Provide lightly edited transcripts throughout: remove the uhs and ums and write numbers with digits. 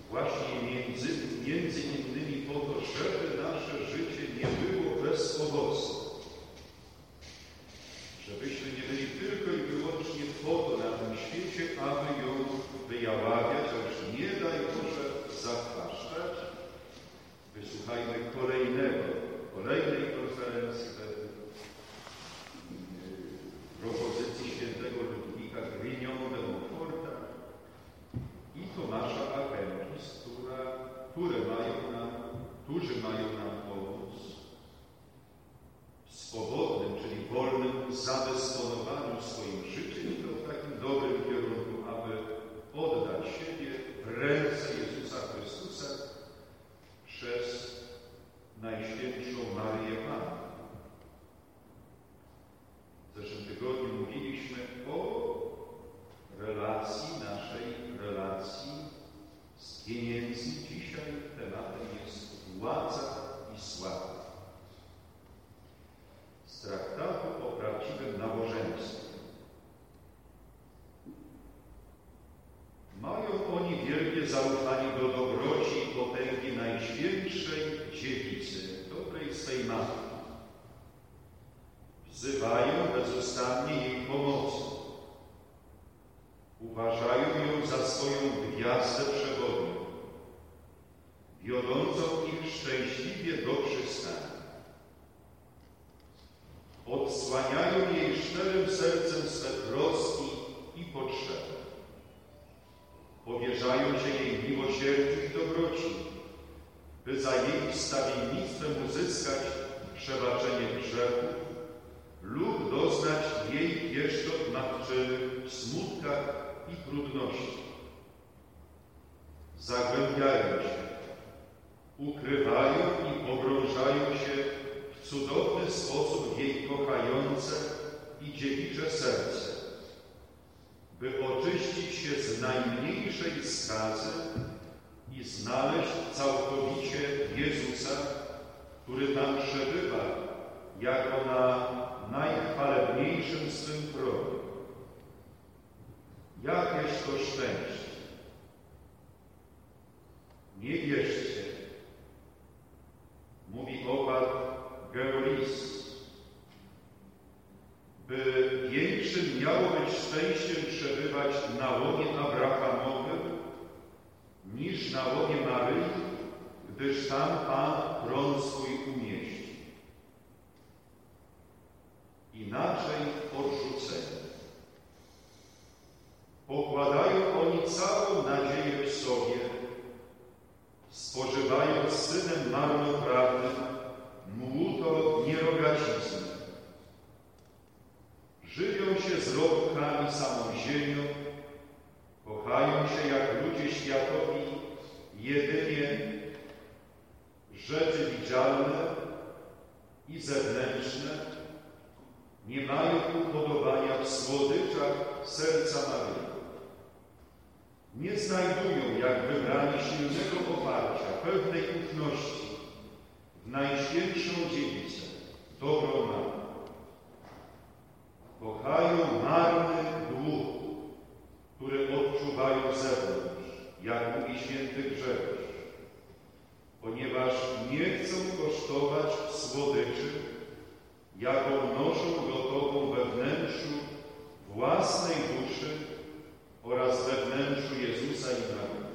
właśnie między innymi po to, żeby nasze życie nie było bez owocu. Żebyśmy nie byli tylko i wyłącznie po to na tym świecie, aby ją wyjaławiać, a już nie daj Boże zachwaszczać. Wysłuchajmy kolejnej konferencji propozycji świętego Ludwika Grignon de Montforta i Tomasza A. Kempis, którzy mają nam pomóc w swobodnym, czyli wolnym zadysponowaniu swoim życiem i to w takim dobrym kierunku, aby oddać siebie w ręce Jezusa Chrystusa przez Najświętszą Maryję Pannę. W zeszłym tygodniu mówiliśmy o naszej relacji z pieniędzmi. Dzisiaj tematem jest władza i sława. Z traktatu o prawdziwym nabożeństwie. Mają oni wielkie zaufanie do dobroci i potęgi Najświętszej Dziewicy, dobrej swej matki. Wzywają bezustannie jej pomocy. Uważają ją za swoją gwiazdę przewodnią, wiodącą ich szczęśliwie do przystani. Odsłaniają jej szczerym sercem swe troski i potrzeby. Powierzają się jej miłosierdziu i dobroci, by za jej wstawiennictwem uzyskać przebaczenie grzechów lub doznać jej pieszczot matczynych w smutkach i trudności. Zagłębiają się, ukrywają i pogrążają się w cudowny sposób w jej kochające i dziewicze serce, by oczyścić się z najmniejszej skazy i znaleźć całkowicie Jezusa, który tam przebywa jako na najchwalebniejszym swym tronie. Jakież to szczęście! Nie wierzcie, mówi opat Geolis, by większym miało być szczęściem przebywać na łonie Abrahamowym niż na łonie Maryi, gdyż tam Pan tron swój umieści. Inaczej odrzuceni. Pokładają oni całą nadzieję w sobie, spożywając synem marnotrawnym młuto nierogacizny. Żywią się zrobkami samą ziemią, kochają się jak ludzie światowi jedynie rzeczy widzialne i zewnętrzne, nie mają upodobania w słodyczach serca Maryi. Nie znajdują, jak wybrani, silnego oparcia, pewnej ufności w Najświętszą Dziewicę, dobrą Matkę. Kochają marny dług, który odczuwają z zewnątrz, jak mówi święty Grzegorz, ponieważ nie chcą kosztować słodyczy, jaką noszą gotową we wnętrzu własnej duszy oraz we wnętrzu Jezusa i Maryi.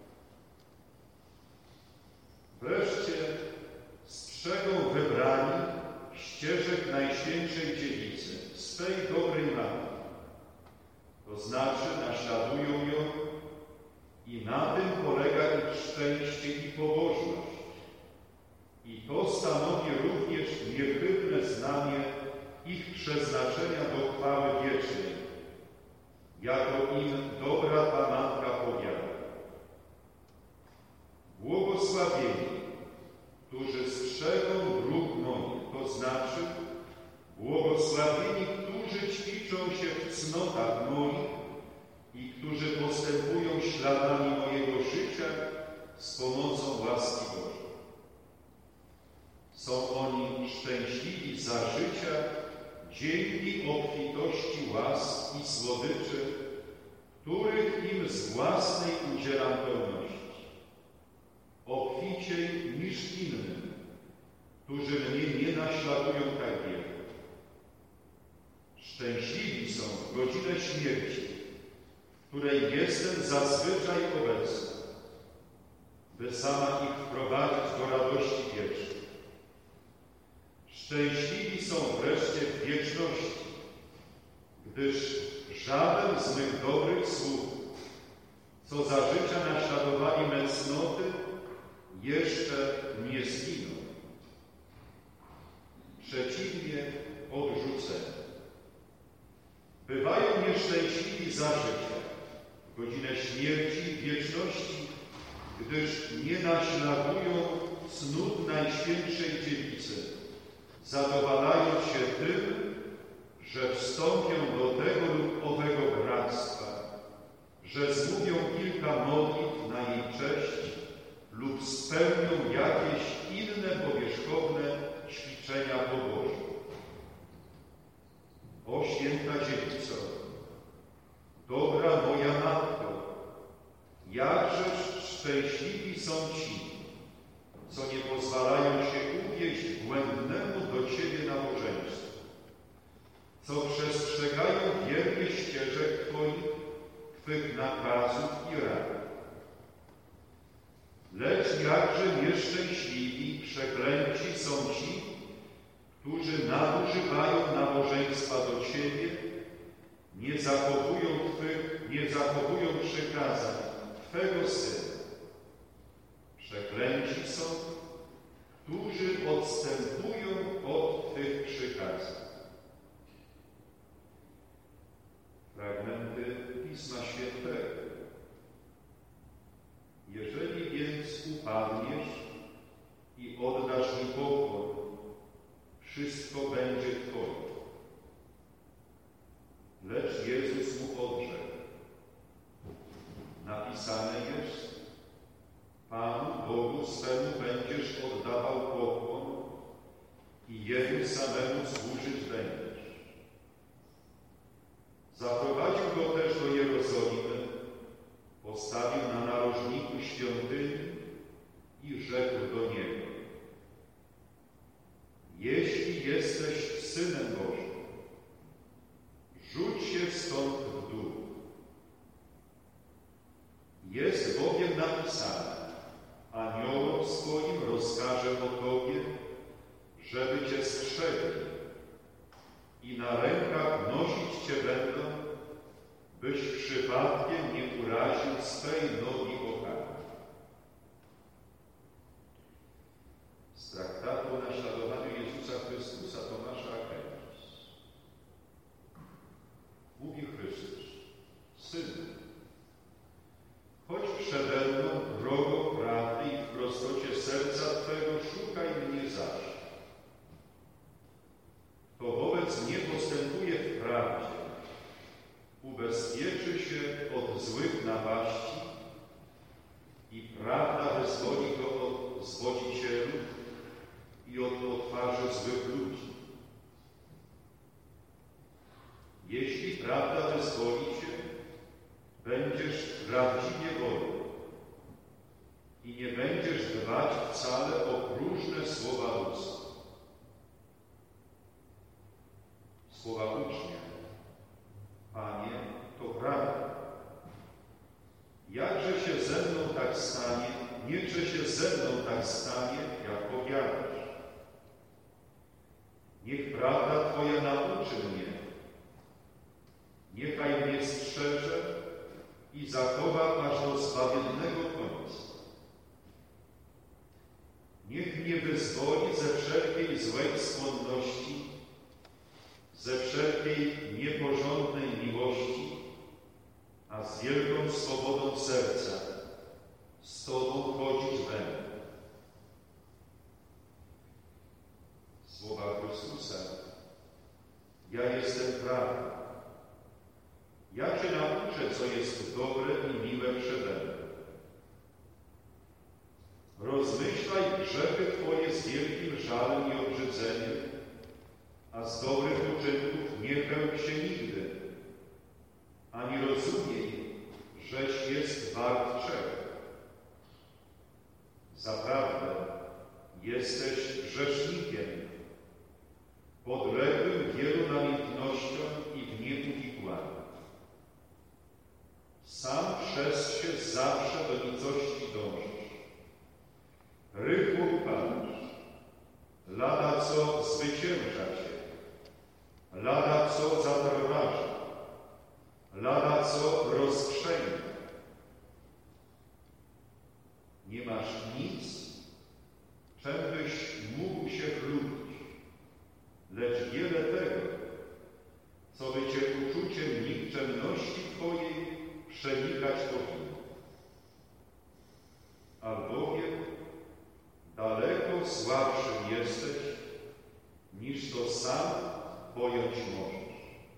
Wreszcie strzegą wybrani ścieżek Najświętszej Dziewicy, swej dobrej Matki, to znaczy naśladują ją i na tym polega ich szczęście i pobożność. I to stanowi również niechybne znamię ich przeznaczenia do chwały wiecznej, jako im dobra ta Matka powiada. Błogosławieni, którzy strzegą dróg moich, to znaczy błogosławieni, którzy ćwiczą się w cnotach moich i którzy postępują śladami mojego życia z pomocą łaski Bożej. Są oni szczęśliwi za życia dzięki obfitości łask i słodyczy, których im z własnej udzielam pełności. niż innym, którzy mnie nie naśladują tak wiele. Szczęśliwi są w godzinę śmierci, w której jestem zazwyczaj obecny, by sama ich wprowadzić do radości wiecznej. Szczęśliwi są wreszcie w wieczności, gdyż żaden z mych dobrych słów, co za życia naśladowali me cnoty, jeszcze nie zginą. Przeciwnie, odrzuceni. Bywają nieszczęśliwi za życia, w godzinę śmierci, wieczności, gdyż nie naśladują cnót Najświętszej Dziewicy, zadowalając się tym, że wstąpią do tego lub owego bractwa, że zmówią kilka modlitw na jej cześć lub spełnią jakieś inne powierzchowne ćwiczenia pobożne. O Święta Dziewico, dobra moja Matko, jakżeż szczęśliwi są ci, co nie pozwalają się uwieść błędnemu do Ciebie nabożeństwu, co przestrzegają wiernie ścieżek Twoich, Twych nakazów i rad. Lecz jakże nieszczęśliwi, przeklęci są ci, którzy nadużywają nabożeństwa do Ciebie, nie zachowują przykazań Twego Syna. Przeklęci są, którzy odstępują od Twych przykazań. Fragmenty Pisma Świętego. Jeżeli więc upadniesz i oddasz mi pokłon, wszystko będzie Twoje. Lecz Jezus mu odrzekł. Napisane jest: Panu Bogu swemu będziesz oddawał pokłon i Jemu samemu służyć będziesz. Zaprowadził go też do Jerozolimy, postawił na narożniku świątyni i rzekł do niego: Jeśli jesteś Synem Bożym, rzuć się stąd w dół. Jest bowiem napisane: Aniołom swoim rozkaże o Tobie, żeby Cię strzegli i na rękach nosić Cię będą, byś przypadkiem nie uraził swej nogi o kamień. Z traktatu o naśladowaniu Jezusa Chrystusa Tomasza Akempis. Mówi Chrystus: Synu, chodź przede mną drogą prawdy i w prostocie serca Twego szukaj mnie zawsze. Kto wobec mnie postępuje w prawdzie, ubezpieczy się od złych napaści i prawda wyzwoli go od zwodzicielów i od twarzy złych ludzi. Jeśli prawda wyzwoli cię, będziesz prawdziwie wolny i nie będziesz dbać wcale o próżne słowa ludzkie. Słowa ucznia: Panie, to prawda. Jakże się ze mną tak stanie, niechże się ze mną tak stanie, jak powiadasz. Niech prawda Twoja nauczy mnie. Niechaj mnie strzeże i zachowa aż do zbawiennego końca. Niech mnie wyzwoli ze wszelkiej złej skłonności, ze wszelkiej nieporządnej miłości, a z wielką swobodą serca z Tobą chodzić będę. Słowa Chrystusa: Ja jestem prawda. Ja Cię nauczę, co jest dobre i miłe przede mną. Rozmyślaj grzechy Twoje z wielkim żalem i obrzydzeniem, a z dobrych uczynków nie chełp się nigdy, ani rozumiej, żeś jest wart czego. Zaprawdę jesteś grzesznikiem, podległym wielu namiętnościom i gniewu sam przez się zawsze do nicości dążysz. Rychło upadasz, lada co zwycięża cię, lada co zatrważa, lada co rozkrzęga. Nie masz nic, czym byś mógł się chlubić, lecz wiele tego, co by cię uczuciem nikczemności twojej przenikać powinno. Albowiem daleko słabszym jesteś, niż to sam pojąć możesz.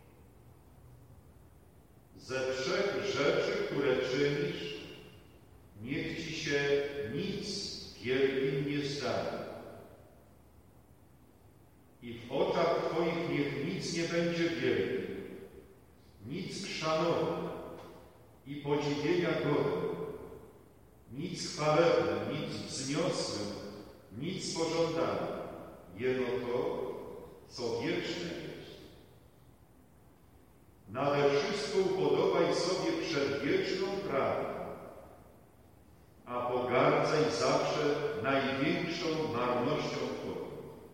Ze trzech rzeczy, które czynisz, niech ci się nic wielkim nie stanie. I w oczach twoich niech nic nie będzie wielkim, nic szanowne i podziwienia godne, nic chwalebne, nic wzniosłe, nic pożądane, jeno to, co wieczne jest. Nade wszystko upodobaj sobie przedwieczną prawdę, a pogardzaj zawsze największą marnością Twoją.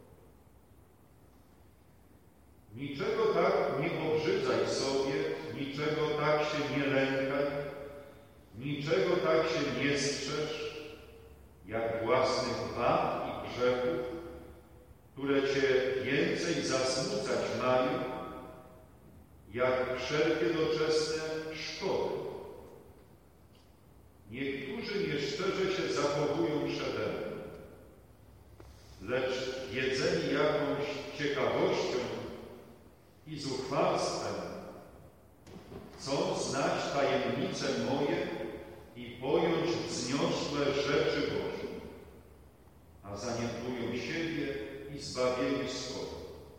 Niczego tak nie obrzydzaj sobie, niczego tak się nie lękaj, niczego tak się nie strzeż, jak własnych wad i grzechów, które cię więcej zasmucać mają, jak wszelkie doczesne szkody. Niektórzy nieszczerze się zachowują przede mną, lecz jedzeni jakąś ciekawością i zuchwalstwem chcą znać tajemnice moje i pojąć wzniosłe rzeczy Boże, a zaniedbują siebie i zbawienie swoje.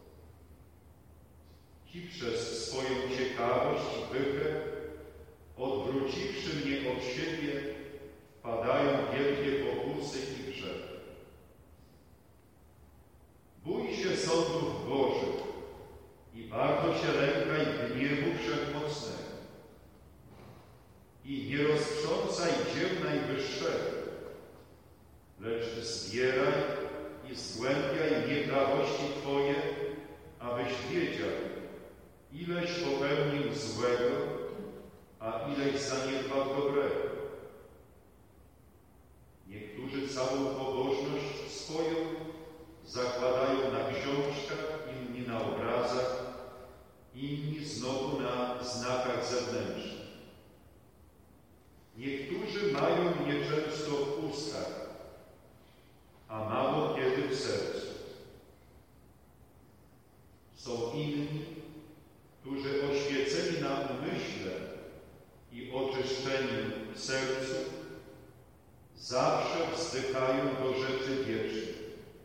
Ci przez swoją ciekawość i pychę, odwróciwszy mnie od siebie, wpadają w wielkie pokusy i grzechy. Bój się sądów Bożych i bardzo się lękaj gniewu wszechmocnego i nie roztrząsaj dzieł Najwyższego, lecz zbieraj i zgłębiaj nieprawości Twoje, abyś wiedział, ileś popełnił złego, a ileś zaniedbał dobrego. Niektórzy całą pobożność swoją zakładają na książkach, inni na obrazach, inni znowu na znakach zewnętrznych. Niektórzy mają mnie często w ustach, a mało kiedy w sercu. Są inni, którzy oświeceni na umyśle i oczyszczeni w sercu zawsze wzdychają do rzeczy wiecznych,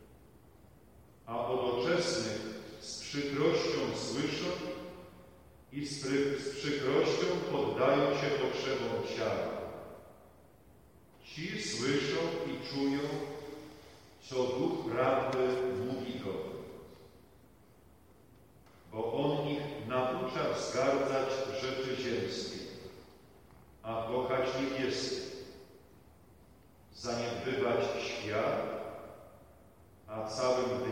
a o doczesnych z przykrością słyszą i z przykrością poddają się potrzebom ciała. Ci słyszą i czują, co Duch Prawdy mówi do nich, bo On ich naucza wzgardzać rzeczy ziemskie, a kochać niebieskie, zaniedbywać świat, a całym